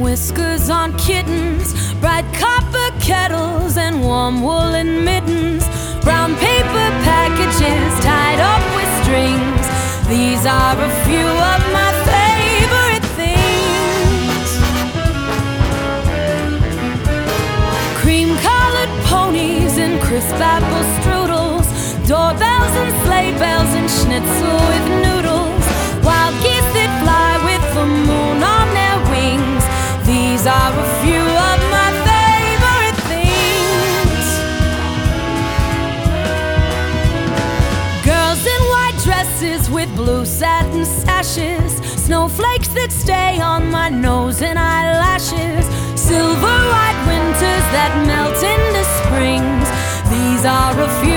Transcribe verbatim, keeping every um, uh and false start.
whiskers on kittens, bright copper kettles and warm woolen mittens, brown paper packages tied up with strings. These are a few of my favorite things. Cream-colored ponies and crisp apple strudels, doorbells and sleigh bells and schnitzel with noodles, wild geese that fly with the moon on their wings. These are a few of my favorite things. Girls in white dresses with blue satin sashes, snowflakes that stay on my nose and eyelashes, silver white winters that melt into springs. These are a few